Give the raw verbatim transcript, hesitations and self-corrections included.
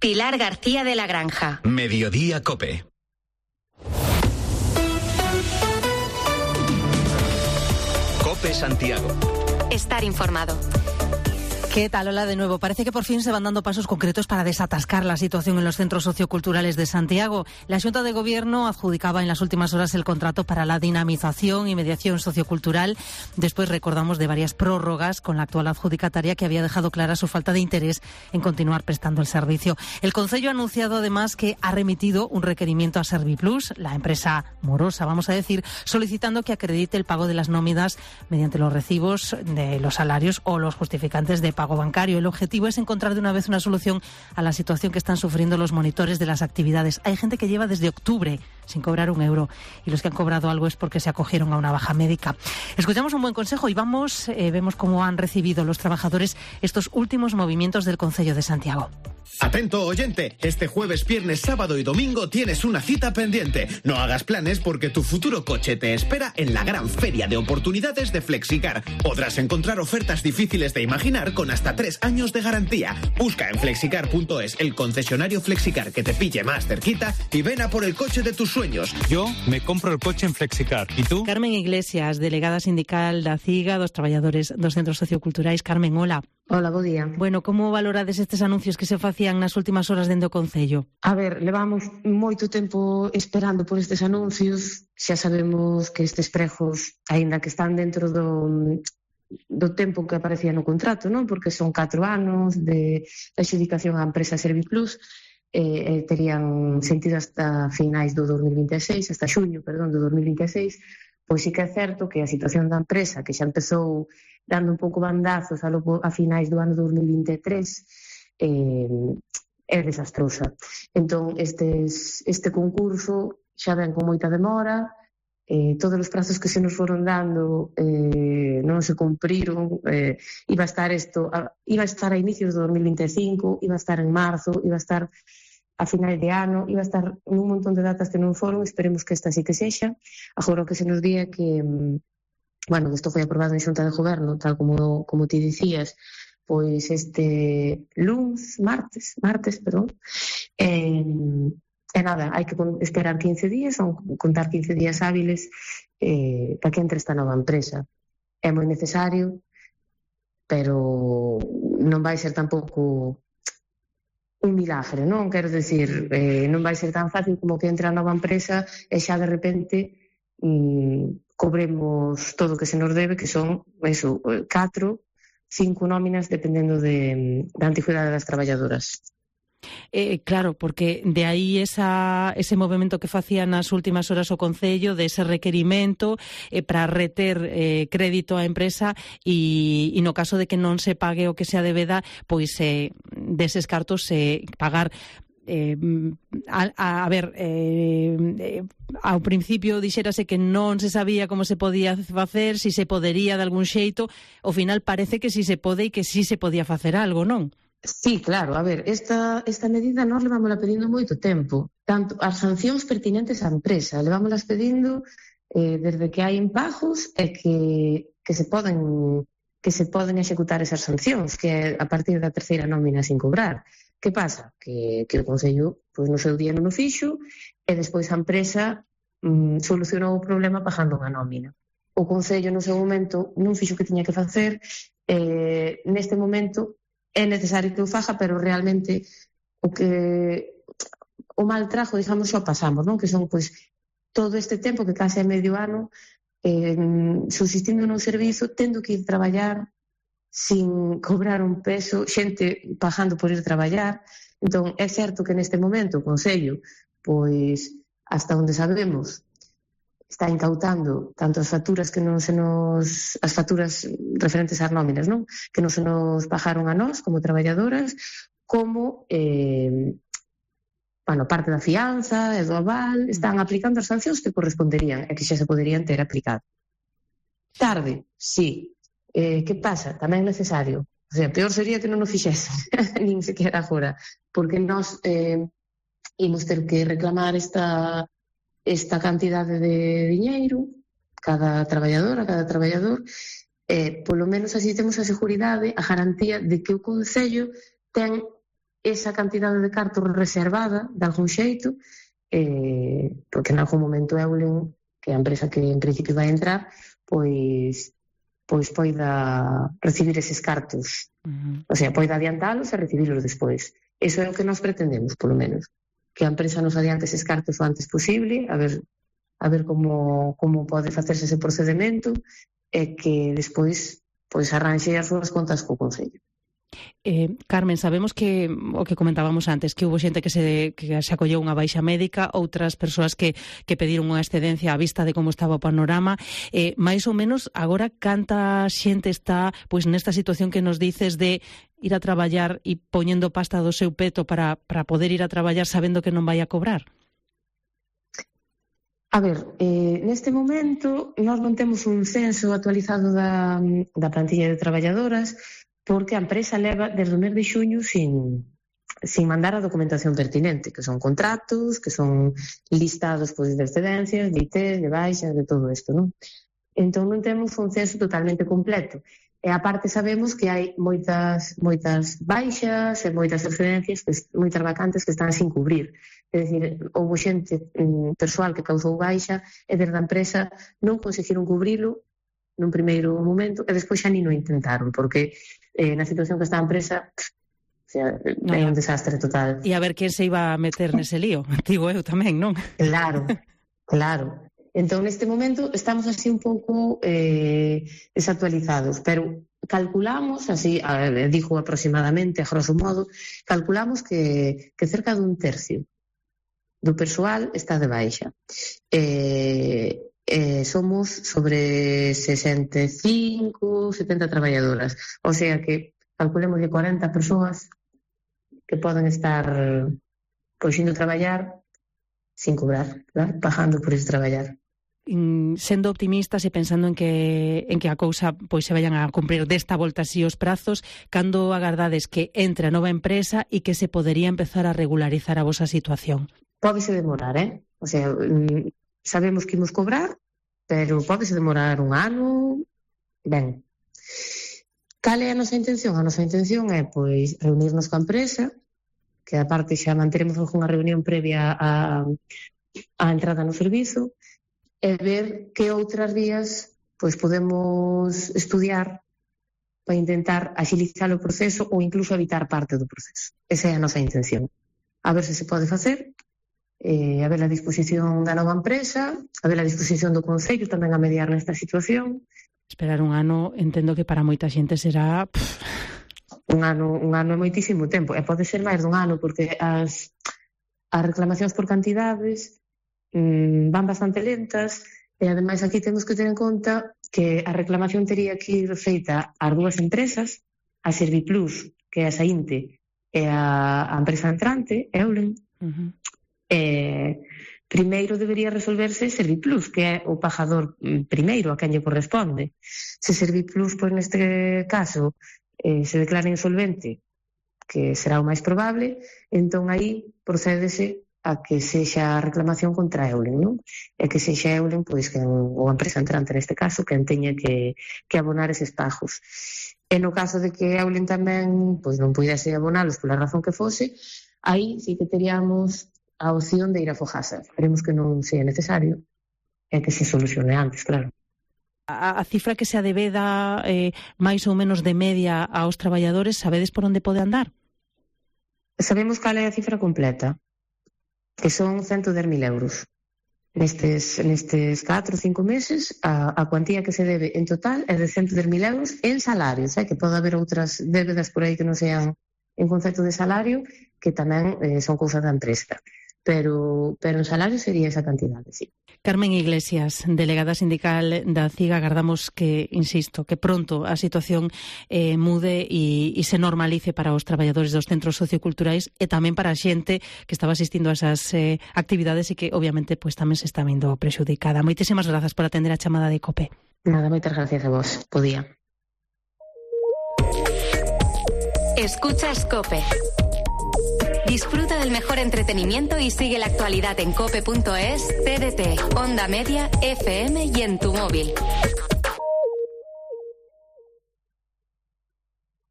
Pilar García de la Granja. Mediodía COPE. COPE Santiago. Estar informado. ¿Qué tal? Hola de nuevo. Parece que por fin se van dando pasos concretos para desatascar la situación en los centros socioculturales de Santiago. La Xunta de Gobierno adjudicaba en las últimas horas el contrato para la dinamización y mediación sociocultural. Después recordamos de varias prórrogas con la actual adjudicataria que había dejado clara su falta de interés en continuar prestando el servicio. El Concello ha anunciado además que ha remitido un requerimiento a Serviplus, la empresa morosa, vamos a decir, solicitando que acredite el pago de las nóminas mediante los recibos de los salarios o los justificantes de pago bancario. El objetivo es encontrar de una vez una solución a la situación que están sufriendo los monitores de las actividades. Hay gente que lleva desde octubre sin cobrar un euro y los que han cobrado algo es porque se acogieron a una baja médica. Escuchamos un buen consejo y vamos, eh, vemos cómo han recibido los trabajadores estos últimos movimientos del Concello de Santiago. Atento oyente, este jueves, viernes, sábado y domingo tienes una cita pendiente. No hagas planes porque tu futuro coche te espera en la gran feria de oportunidades de Flexicar. Podrás encontrar ofertas difíciles de imaginar con hasta tres años de garantía. Busca en flexicar punto es el concesionario Flexicar que te pille más cerquita y ven a por el coche de tus sueños. Yo me compro el coche en Flexicar. ¿Y tú? Carmen Iglesias, delegada sindical da CIGA, dos traballadores dos centros socioculturais. Carmen, hola. Hola, bo día. Bueno, como valorades estes anuncios que se facían nas últimas horas dende o Concello? A ver, levamos moito tempo esperando por estes anuncios. Xa sabemos que estes pregos, aínda que están dentro do, do tempo que aparecía no contrato, non? Porque son catro anos de adxudicación á empresa Serviplus, eh, terían sentido hasta finais do dos mil vinte e seis, hasta xuño, perdón, do dos mil vinte e seis. Pois sí que é certo que a situación da empresa, que xa empezou dando un pouco bandazos a, lo, a finais do ano dos mil vinte e tres, eh, é desastrosa. Entón, estes, este concurso xa ven con moita demora, eh, todos os prazos que se nos foron dando eh, non se cumpriron, eh, iba a estar isto, a, iba a estar a inicios do dos mil vinte e cinco, iba a estar en marzo, iba a estar a finais de ano, iba a estar nun montón de datas que non foron, esperemos que esta sí que sexa. Agora o que se nos día que, bueno, isto foi aprobado en Xunta de Goberno, tal como, como ti dicías, pois este luns, martes, martes, perdón, e, e nada, hai que esperar quince días, ou contar quince días hábiles eh, para que entre esta nova empresa. É moi necesario, pero non vai ser tampouco un milagre, non? Quero decir, eh, non vai ser tan fácil como que entre a nova empresa e xa de repente mmm, cobremos todo o que se nos debe, que son, eso, catro, cinco nóminas, dependendo de, da antigüidade das traballadoras. Eh, claro, porque de aí esa, ese movimento que facía nas últimas horas o Concello, de ese requerimento eh, para reter eh, crédito á empresa e, e no caso de que non se pague o que sea debeda, pois eh, deses cartos se eh, pagar. Eh, a, a ver, eh, eh, ao principio dixérase que non se sabía como se podía facer, si se podería de algún xeito, ao final parece que si se pode e que si se podía facer algo, non? Sí, claro, a ver, esta, esta medida nós levámola pedindo moito tempo, tanto as sancións pertinentes á empresa, levámolas pedindo eh, desde que hai impagos e que, que se poden que se poden executar esas sancións, que é a partir da terceira nómina sin cobrar. Que pasa? Que, que o Concello, pois no seu día non o fixo e despois a empresa mm, solucionou o problema pagando unha nómina. O Concello no seu momento non fixo o que tiña que facer, eh, neste momento é necesario que o faja, pero realmente o que o mal trajo, digamos, xa pasamos, non? Que son, pois, todo este tempo que case é medio ano eh, subsistindo nun servizo, tendo que ir traballar sin cobrar un peso, xente pagando por ir traballar. Entón, é certo que neste momento o Concello, pois, hasta onde sabemos, está incautando tanto as facturas que non se nos as facturas referentes ás nóminas, non? Que non se nos pagaron a nós como traballadoras, como eh, bueno, parte da fianza e do aval, están aplicando as sancións que corresponderían e que xa se poderían ter aplicado. Tarde, sí. Eh, que pasa? Tamén é necesario. O sea, peor sería que non o fixese, nin sequera agora, porque nós eh, imos ter que reclamar esta esta cantidade de diñeiro, cada traballadora, cada traballador, eh, polo menos así temos a seguridade, a garantía de que o Concello ten esa cantidade de cartos reservada de algún xeito, eh, porque en algún momento Eulen, que é a empresa que en principio vai entrar, pois pois poida recibir eses cartos. Uh-huh. O sea, poida adiantalos e recibilos despois. Eso é o que nós pretendemos, polo menos. Que a empresa nos adiante eses cartos o antes posible, a ver a ver como, como pode facerse ese procedimento, e que despois pois arranxe as súas contas co Concello. Eh, Carmen, sabemos que o que comentábamos antes, que hubo xente que se, que se acolleu unha baixa médica, outras persoas que, que pediron unha excedencia á vista de como estaba o panorama. Eh, máis ou menos, agora, canta xente está pois nesta situación que nos dices de ir a traballar e poñendo pasta do seu peto para, para poder ir a traballar sabendo que non vai a cobrar? A ver, eh, neste momento nós non temos un censo actualizado da, da plantilla de traballadoras, porque a empresa leva desde o mes de xuño sin, sin mandar a documentación pertinente, que son contratos, que son listados pois, de excedencias, de I T, de baixas, de todo isto, non? Entón non temos un censo totalmente completo. E aparte sabemos que hai moitas moitas baixas e moitas excedencias, que, moitas vacantes que están sin cubrir. É dicir, houve xente persoal que causou baixa e desde a empresa non conseguiron cubrilo nun primeiro momento e despois xa ni non intentaron, porque eh, na situación que está a empresa, pff, o sea, no, é un desastre total. E a ver quen se iba a meter nese lío, digo eu tamén, non? Claro, claro. Entón, neste momento, estamos así un pouco eh, desactualizados, pero calculamos, así, eh, digo aproximadamente, a grosso modo, calculamos que, que cerca dun tercio do persoal está de baixa. Eh, eh, somos sobre sesenta e cinco, setenta traballadoras. O sea que calculemos de cuarenta persoas que poden estar pois indo traballar sin cobrar, claro, pagando por ese traballar. Sendo optimistas e pensando en que en que a cousa pois se vayan a cumprir desta volta así os prazos, cando agardades que entre a nova empresa e que se podería empezar a regularizar a vosa situación? Pódese demorar, eh? O sea, sabemos que imos cobrar, pero pódese demorar un ano. Ben, cal é a nosa intención? A nosa intención é, pois, reunirnos coa empresa, que aparte xa manteremos algunha reunión previa a, a entrada no servizo, e ver que outras vías pois podemos estudiar para intentar agilizar o proceso ou incluso evitar parte do proceso. Esa é a nosa intención. A ver se se pode facer, eh, a ver a disposición da nova empresa, a ver a disposición do Concello tamén a mediar nesta situación. Esperar un ano, entendo que para moita xente será... Pff. Un ano, un ano é moitísimo tempo, e pode ser máis dun ano, porque as, as reclamacións por cantidades mmm, van bastante lentas, e ademais aquí temos que ter en conta que a reclamación tería que ir feita ás dúas empresas, a Serviplus, que é a Saínte, e a, a empresa entrante, Eulen. Uh-huh. Eh, primeiro debería resolverse Serviplus, que é o pagador primeiro a quen lle corresponde. Se Serviplus, pois neste caso, eh, se declara insolvente, que será o máis probable, entón aí procédese a que sexa a reclamación contra Eulen, non? E que sexa Eulen, pois, que, ou a empresa entrante neste caso, quen teña que, que abonar eses pagos. E no caso de que Eulen tamén pois, non pudese abonalos pola razón que fose, aí sí que teríamos a opción de ir a Fogasa. Esperemos que non sea necesario e que se solucione antes, claro. A, a cifra que se adebeda eh, máis ou menos de media aos traballadores, sabedes por onde pode andar? Sabemos cal é a cifra completa, que son ciento dez mil euros. Nestes, nestes catro ou cinco meses, a, a cuantía que se debe en total é de ciento dez mil euros en salarios, eh, que pode haber outras débedas por aí que non sean en concepto de salario, que tamén eh, son cousas da empresa. Pero, pero en salario sería esa cantidade, sí. Carmen Iglesias, delegada sindical da C I G, agardamos que, insisto, que pronto a situación eh, mude e, e se normalice para os traballadores dos centros socioculturais e tamén para a xente que estaba asistindo a esas eh, actividades e que, obviamente, pues, tamén se está vendo prexudicada. Moitísimas grazas por atender a chamada de COPE. Nada, moitas gracias a vos. Podía. Escuchas COPE. Disfruta del mejor entretenimiento y sigue la actualidad en cope punto es, T D T, Onda Media, F M y en tu móvil.